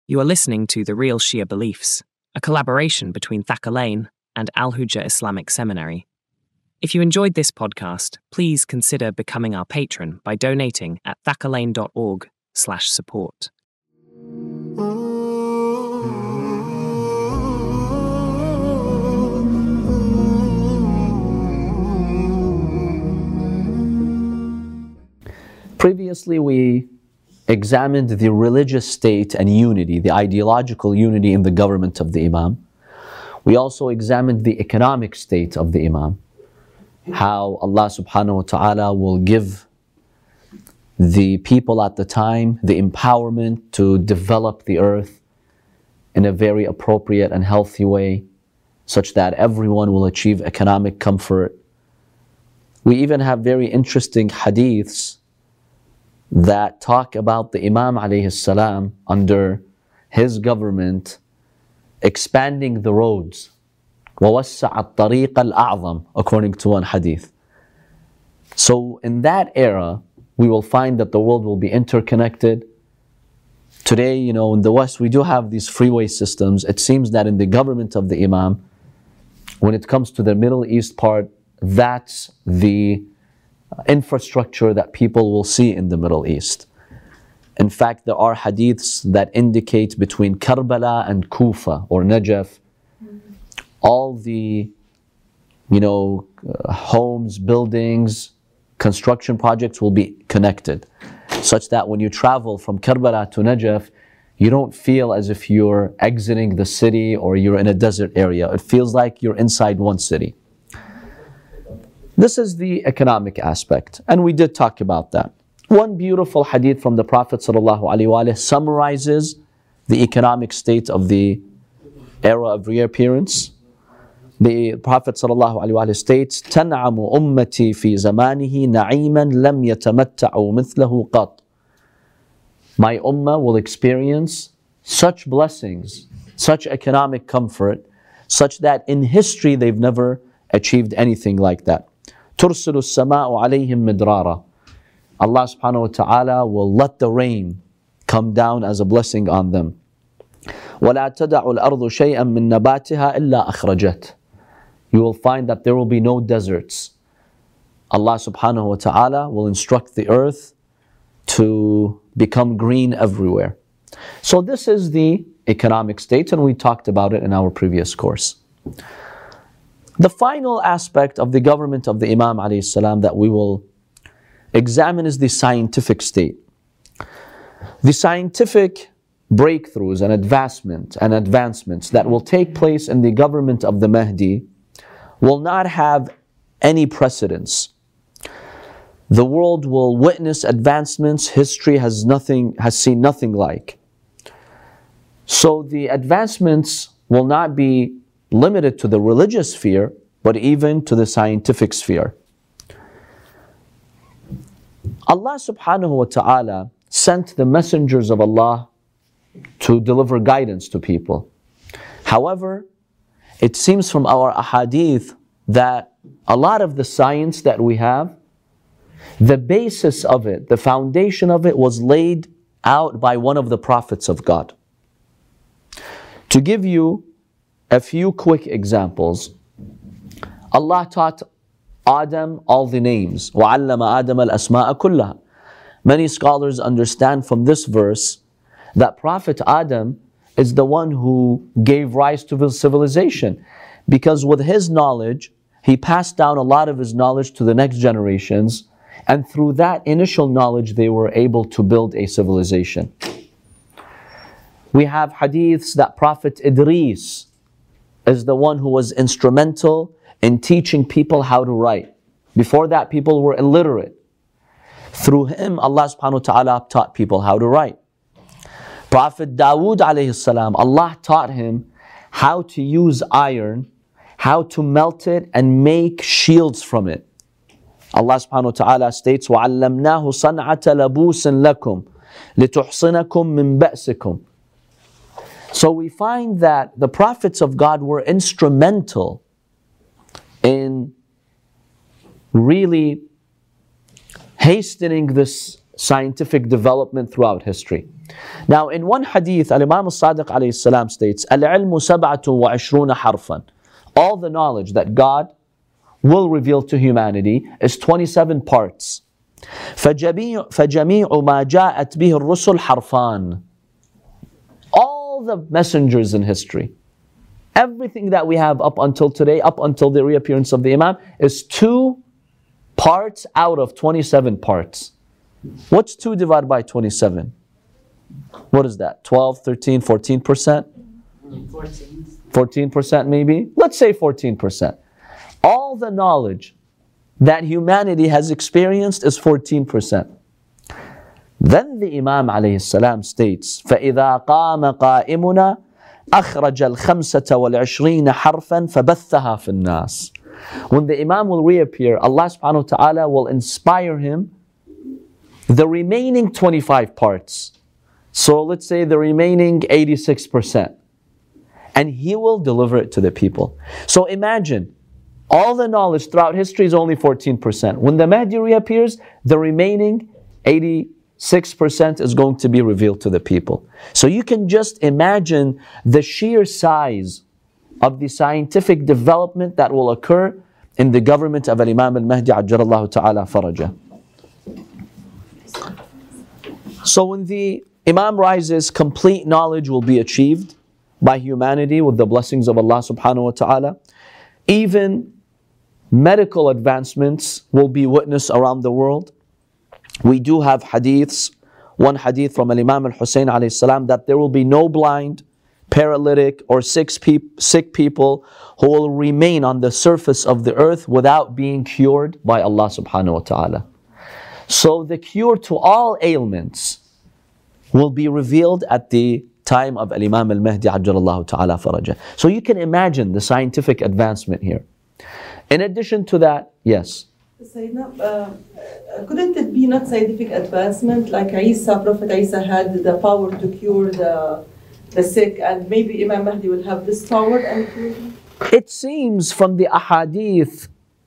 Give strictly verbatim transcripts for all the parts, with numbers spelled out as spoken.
You are listening to The Real Shia Beliefs, a collaboration between Thakalain and Al Hujjah Islamic Seminary. If you enjoyed this podcast, please consider becoming our patron by donating at thakalain.org slash support. Previously, we examined the religious state and unity, the ideological unity in the government of the Imam. We also examined the economic state of the Imam, how Allah subhanahu wa ta'ala will give the people at the time the empowerment to develop the earth in a very appropriate and healthy way, such that everyone will achieve economic comfort. We even have very interesting hadiths that talk about the Imam alayhi salam under his government expanding the roads. وَوَسَّعَ الطَّرِيقَ الْأَعْظَمِ, according to one hadith. So in that era, we will find that the world will be interconnected. Today, you know, in the West, we do have these freeway systems. It seems that in the government of the Imam, when it comes to the Middle East part, that's the infrastructure that people will see in the Middle East. In fact, there are hadiths that indicate between Karbala and Kufa or Najaf, all the, you know, uh, homes, buildings, construction projects will be connected, such that when you travel from Karbala to Najaf, you don't feel as if you're exiting the city or you're in a desert area. It feels like you're inside one city. This is the economic aspect, and we did talk about that. One beautiful hadith from the Prophet ﷺ summarizes the economic state of the era of reappearance. The Prophet ﷺ states, تَنْعَمُ أُمَّتِي فِي زَمَانِهِ نَعِيمًا لَمْ يَتَمَتَّعُوا مِثْلَهُ قَطْ. My ummah will experience such blessings, such economic comfort, such that in history they've never achieved anything like that. تُرْسِلُ السَّمَاءُ عَلَيْهِمْ مِدْرَارًا. Allah subhanahu wa ta'ala will let the rain come down as a blessing on them. وَلَا تَدَعُ الْأَرْضُ شَيْئًا مِّن نَبَاتِهَا إِلَّا أَخْرَجَتْ. You will find that there will be no deserts. Allah subhanahu wa ta'ala will instruct the earth to become green everywhere. So this is the economic state, and we talked about it in our previous course. The final aspect of the government of the Imam alayhi salam that we will examine is the scientific state. The scientific breakthroughs and advancement and advancements that will take place in the government of the Mahdi will not have any precedence. The world will witness advancements history has nothing has seen nothing like. So the advancements will not be limited to the religious sphere, but even to the scientific sphere. Allah subhanahu wa ta'ala sent the messengers of Allah to deliver guidance to people. However, it seems from our ahadith that a lot of the science that we have, the basis of it, the foundation of it was laid out by one of the prophets of God. To give you a few quick examples, Allah taught Adam all the names. وَعَلَّمَ آدَمَ الْأَسْمَاءَ كُلَّهَا. Many scholars understand from this verse that Prophet Adam is the one who gave rise to the civilization, because with his knowledge, he passed down a lot of his knowledge to the next generations, and through that initial knowledge, they were able to build a civilization. We have hadiths that Prophet Idris is the one who was instrumental in teaching people how to write. Before that, people were illiterate. Through him, Allah subhanahu wa ta'ala taught people how to write. Prophet Dawood alayhi salam, Allah taught him how to use iron, how to melt it and make shields from it. Allah subhanahu wa ta'ala states, وَعَلَّمْنَاهُ صَنْعَةَ لَبُوسٍ لَكُمْ لِتُحْصِنَكُمْ مِنْ بَأْسِكُمْ. So we find that the prophets of God were instrumental in really hastening this scientific development throughout history. Now, in one hadith, Al-Imam al-Sadiq alayhi salam states, Al-ilmu sab'atun wa ishruna harfan. All the knowledge that God will reveal to humanity is twenty-seven parts. فَجَمِيعُ مَا جَاءَتْ بِهِ الرُّسُلْ حَرْفان. All the messengers in history, everything that we have up until today, up until the reappearance of the Imam, is two parts out of twenty-seven parts. What's two divided by twenty-seven? What is that? twelve, thirteen, fourteen percent? fourteen. fourteen percent maybe? Let's say fourteen percent. All the knowledge that humanity has experienced is fourteen percent. Then the Imam alayhi salam states, فَإِذَا قَامَ قَائِمُنَا أَخْرَجَ الْخَمْسَةَ وَالْعِشْرِينَ حَرْفًا فَبَثَّهَا فِي النَّاسِ. When the Imam will reappear, Allah subhanahu wa ta'ala will inspire him the remaining twenty-five parts. So let's say the remaining eighty-six percent. And he will deliver it to the people. So imagine, all the knowledge throughout history is only fourteen percent. When the Mahdi reappears, the remaining eighty-six percent is going to be revealed to the people. So you can just imagine the sheer size of the scientific development that will occur in the government of Al-Imam al-Mahdi ajjalallahu ta'ala faraja. So when the Imam rises, complete knowledge will be achieved by humanity with the blessings of Allah subhanahu wa ta'ala. Even medical advancements will be witnessed around the world. We do have hadiths, one hadith from Al-Imam al-Hussein alayhi salam, that there will be no blind, paralytic or sick, peop- sick people who will remain on the surface of the earth without being cured by Allah subhanahu wa ta'ala. So the cure to all ailments will be revealed at the time of Al-Imam al-Mahdi ajjalallahu ta'ala faraja. So you can imagine the scientific advancement here. In addition to that, yes? Sayyidina, uh, couldn't it be not scientific advancement like Isa, Prophet Isa had the power to cure the, the sick, and maybe Imam Mahdi will have this power and cure them? It seems from the ahadith,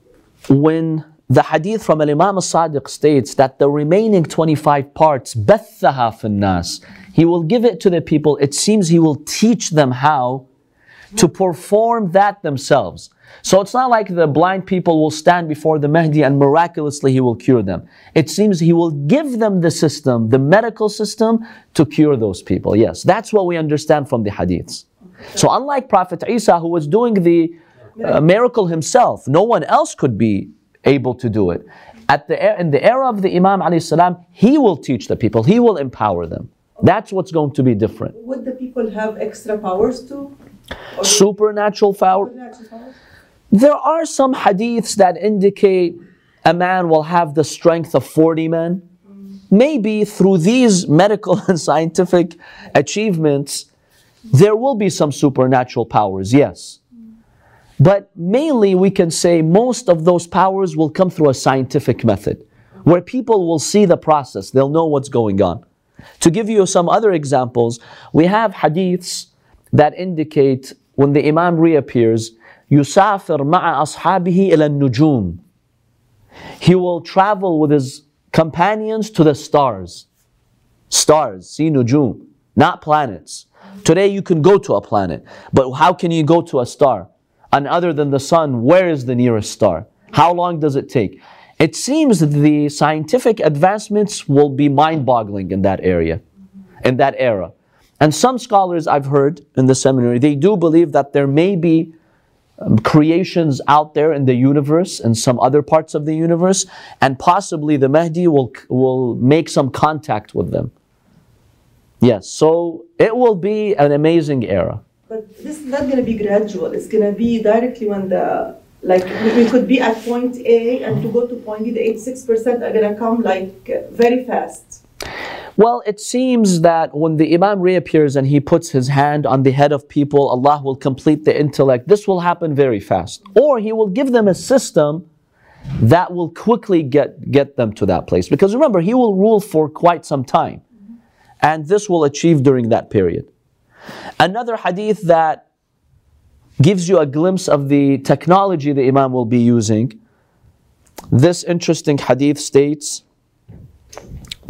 when the hadith from Al-Imam al-Sadiq states that the remaining twenty-five parts, بَثَّهَا فِي النَّاسِ, he will give it to the people. It seems he will teach them how to perform that themselves. So it's not like the blind people will stand before the Mahdi and miraculously he will cure them. It seems he will give them the system, the medical system, to cure those people. Yes, that's what we understand from the hadiths. So unlike Prophet Isa, who was doing the uh, miracle himself, no one else could be able to do it. At the in the era of the Imam alayhi salam, he will teach the people, he will empower them. That's what's going to be different. Would the people have extra powers too? Or Supernatural power. supernatural powers? There are some hadiths that indicate a man will have the strength of forty men. Maybe through these medical and scientific achievements, there will be some supernatural powers, yes. But mainly we can say most of those powers will come through a scientific method, where people will see the process, they'll know what's going on. To give you some other examples, we have hadiths that indicate when the Imam reappears, يُسَافِرْ مَعَ أَصْحَابِهِ إِلَى النُّجُومِ. He will travel with his companions to the stars. Stars, see nujum, not planets. Today you can go to a planet, but how can you go to a star? And other than the sun, where is the nearest star? How long does it take? It seems that the scientific advancements will be mind-boggling in that area, in that era. And some scholars I've heard in the seminary, they do believe that there may be um, creations out there in the universe, in some other parts of the universe, and possibly the Mahdi will, will make some contact with them. Yes, so it will be an amazing era. But this is not going to be gradual. It's going to be directly when the, like, we could be at point A and to go to point B, the eighty-six percent are going to come like very fast. Well, it seems that when the Imam reappears and he puts his hand on the head of people, Allah will complete the intellect. This will happen very fast. Or he will give them a system that will quickly get, get them to that place. Because remember, he will rule for quite some time. And this will achieve during that period. Another hadith that gives you a glimpse of the technology the Imam will be using. This interesting hadith states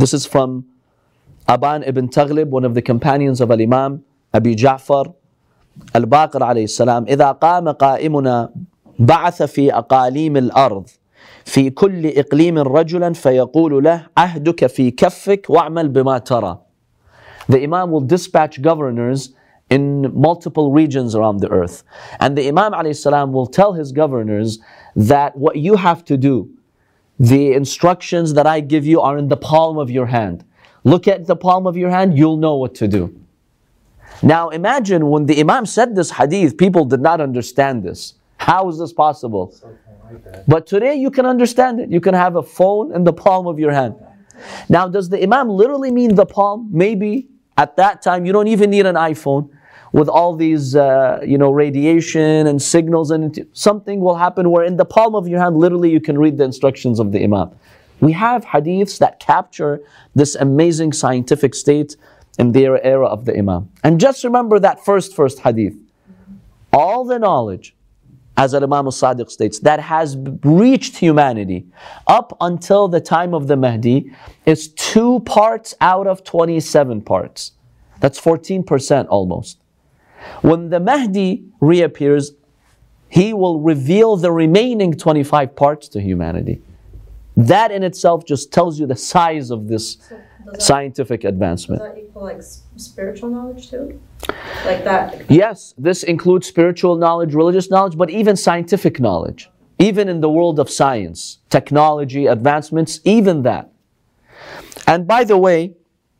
This is from Aban ibn Taghlib, one of the companions of Al-Imam Abi Ja'far Al-Baqir alayhi salam. إذا قام قائمنا بعث في أقاليم الأرض في كل إقليم رجلا فيقول له عهدك في كفك واعمل بما ترى. The Imam will dispatch governors in multiple regions around the earth. And the Imam alayhi salam will tell his governors that what you have to do, the instructions that I give you are in the palm of your hand. Look at the palm of your hand, you'll know what to do. Now imagine when the Imam said this hadith, people did not understand this. How is this possible? But today you can understand it. You can have a phone in the palm of your hand. Now does the Imam literally mean the palm? Maybe. At that time you don't even need an iPhone with all these uh, you know, radiation and signals, and something will happen where in the palm of your hand literally you can read the instructions of the Imam. We have hadiths that capture this amazing scientific state in their era of the Imam. And just remember that first first hadith. All the knowledge, as Imam al-Sadiq states, that has reached humanity up until the time of the Mahdi is two parts out of twenty-seven parts. That's fourteen percent almost. When the Mahdi reappears, he will reveal the remaining twenty-five parts to humanity. That in itself just tells you the size of this so that, scientific advancement. Does that equal like spiritual knowledge too? Like that? Yes, this includes spiritual knowledge, religious knowledge, but even scientific knowledge. Even in the world of science, technology, advancements, even that. And by the way,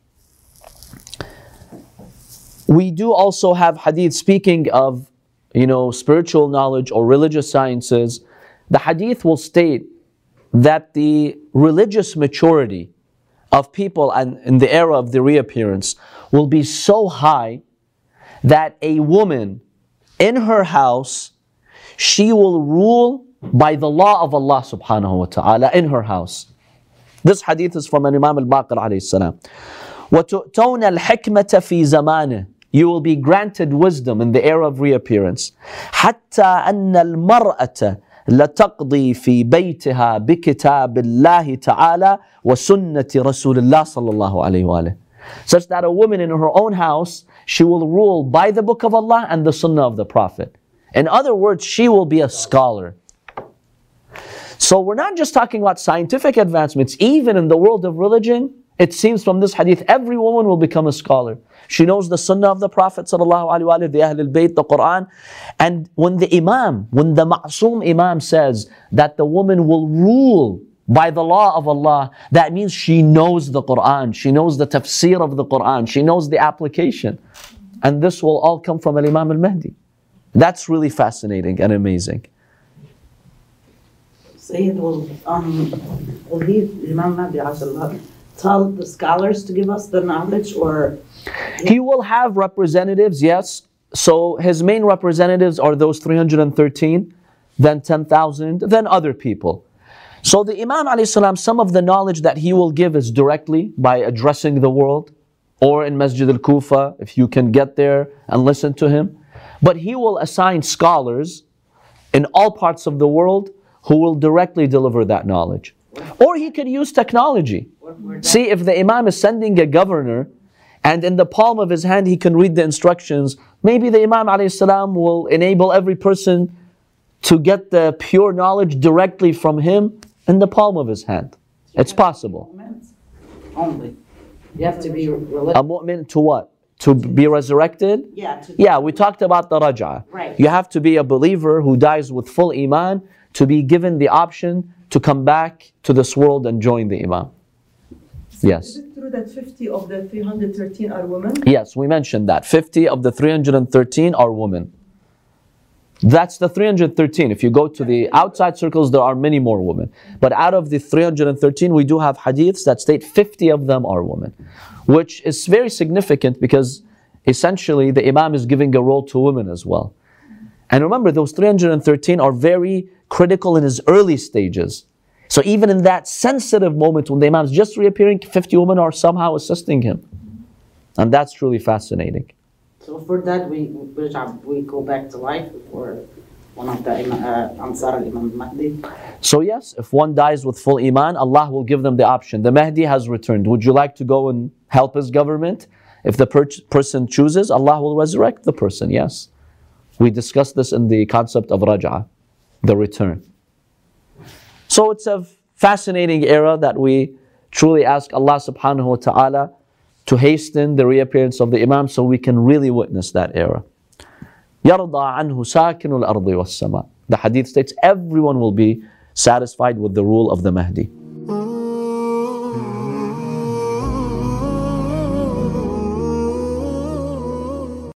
we do also have hadith speaking of, you know, spiritual knowledge or religious sciences. The hadith will state that the religious maturity of people and in the era of the reappearance will be so high that a woman in her house, she will rule by the law of Allah subhanahu wa ta'ala in her house. This hadith is from Imam al-Baqir alayhi salam. وَتُؤْتَوْنَ الْحِكْمَةَ فِي زَمَانِهِ. You will be granted wisdom in the era of reappearance. حَتَّى أَنَّ الْمَرْأَةَ لَتَقْضِي فِي بَيْتِهَا بِكِتَابِ اللَّهِ تَعَالَى وَسُنَّةِ رَسُولِ اللَّهِ صَلَّى اللَّهُ عَلَيْهِ وَآلِهِ. Such that a woman in her own house, she will rule by the book of Allah and the sunnah of the Prophet. In other words, she will be a scholar. So we're not just talking about scientific advancements. Even in the world of religion, it seems from this hadith, every woman will become a scholar. She knows the sunnah of the Prophet sallallahu alaihi wasallam, the Ahlul Bayt, the Quran. And when the Imam, when the Ma'soom Imam says that the woman will rule by the law of Allah, that means she knows the Quran, she knows the tafsir of the Quran, she knows the application. And this will all come from Imam al-Mahdi. That's really fascinating and amazing. Sayyid, will, um, will he, Imam Mahdi, tell the scholars to give us the knowledge, or? He will have representatives, yes. So his main representatives are those three hundred thirteen, then ten thousand, then other people. So the Imam alayhi salam, some of the knowledge that he will give is directly by addressing the world, or in Masjid al-Kufa, if you can get there and listen to him. But he will assign scholars in all parts of the world who will directly deliver that knowledge. Or he could use technology. See, if the Imam is sending a governor and in the palm of his hand he can read the instructions, maybe the Imam alayhi salam will enable every person to get the pure knowledge directly from him in the palm of his hand. It's possible. Only. You have to be religious. A mu'min to what? To be resurrected? Yeah. To Yeah, we talked about the raj'ah. Right. You have to be a believer who dies with full iman to be given the option to come back to this world and join the Imam. Yes. Is it true that fifty of the three hundred thirteen are women? Yes, we mentioned that. fifty of the three hundred thirteen are women. That's the three hundred thirteen. If you go to the outside circles, there are many more women. But out of the three hundred thirteen, we do have hadiths that state fifty of them are women. Which is very significant because essentially the Imam is giving a role to women as well. And remember, those three hundred thirteen are very critical in his early stages. So even in that sensitive moment when the Imam is just reappearing, fifty women are somehow assisting him. And that's truly fascinating. So for that, we we go back to life, or one of the uh, Ansar al-Imam Mahdi? So yes, if one dies with full iman, Allah will give them the option. The Mahdi has returned. Would you like to go and help his government? If the per- person chooses, Allah will resurrect the person, yes. We discussed this in the concept of Raj'ah, the return. So it's a fascinating era that we truly ask Allah subhanahu wa ta'ala to hasten the reappearance of the Imam so we can really witness that era. يَرْضَى عَنْهُ سَاكِنُ الْأَرْضِ وَالسَّمَاءِ. The hadith states everyone will be satisfied with the rule of the Mahdi.